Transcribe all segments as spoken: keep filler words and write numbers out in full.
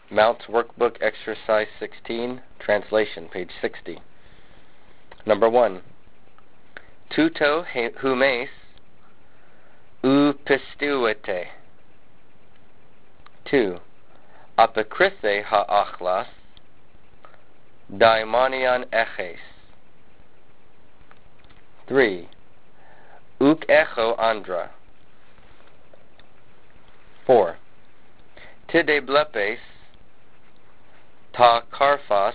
Mounts Workbook Exercise sixteen, Translation, page sixty. Number one. Tuto humes ou pistuete. Two. Apokrithe ha-achlas daimonian eches. Three. Uk echo andra. Four. Tide blepes ta karphas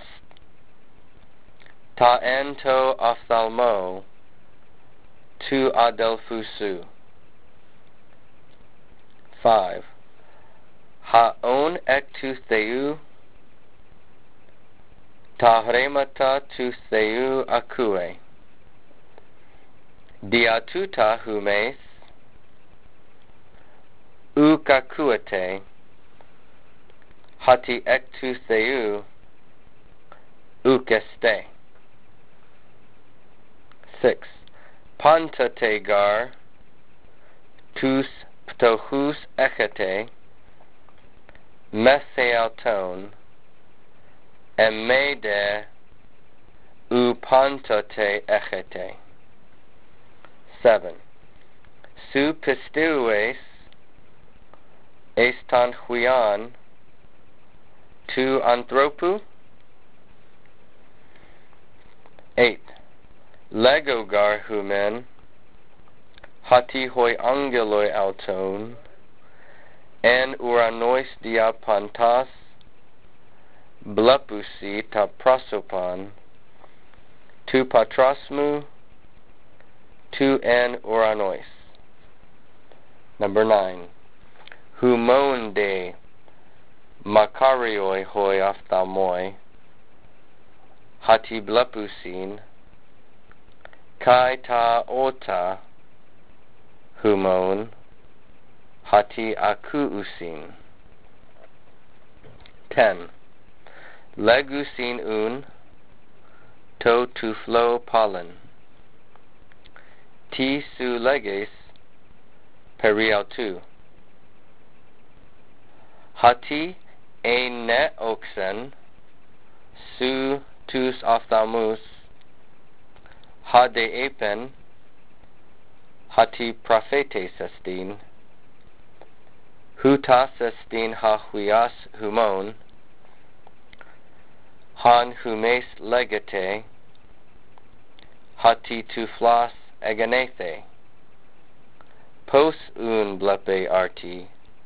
ta ento ophthalmo tu adelphusu. Five. Ha-on ek tu theou ta hremata tu theou akue. Diatuta humes ukakuete hati ek tu theou ukeste. Six. Pantategar tus ptohus echete metheauton emede u pantate echete. Seven. Su pistues estan huian tu anthropu. Eight. Legogar humen hati hoi angeloi auton en uranois dia pantas blepusi ta prosopan tu patrasmu tu en uranois. Number nine. Humon de makarioi hoi ophthalmoi hati blepusin kai ta ota humon hati akuusin. Ten. Legusin un to tu flo pollen. Ti su leges periautu. Hati ein ne oxen su tus ophthalmus ha de epen hati prophetes estin. Hutas estin ha huias humon han humes legate hati tu flas eganethe. Pos un blepe arti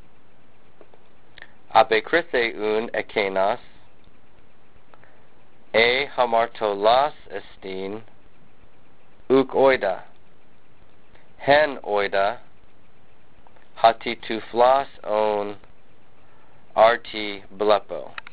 apokrithe un ekenas e hamartolas estin uk oida hen oida hati tu flas on arti blepo.